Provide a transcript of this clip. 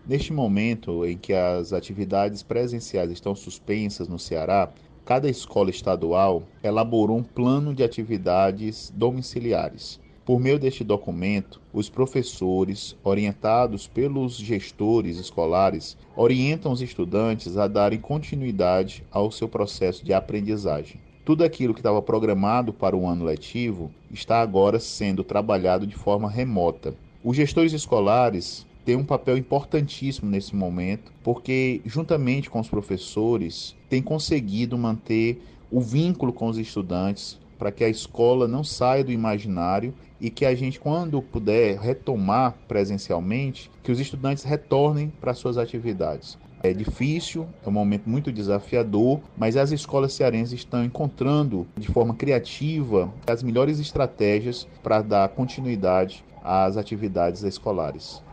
Neste momento em que as atividades presenciais estão suspensas no Ceará, cada escola estadual elaborou um plano de atividades domiciliares. Por meio deste documento, os professores, orientados pelos gestores escolares, orientam os estudantes a darem continuidade ao seu processo de aprendizagem. Tudo aquilo que estava programado para o ano letivo está agora sendo trabalhado de forma remota. Os gestores escolares têm um papel importantíssimo nesse momento, porque, juntamente com os professores, têm conseguido manter o vínculo com os estudantes para que a escola não saia do imaginário e que a gente, quando puder retomar presencialmente, que os estudantes retornem para suas atividades. É difícil, é um momento muito desafiador, mas as escolas cearenses estão encontrando de forma criativa as melhores estratégias para dar continuidade às atividades escolares.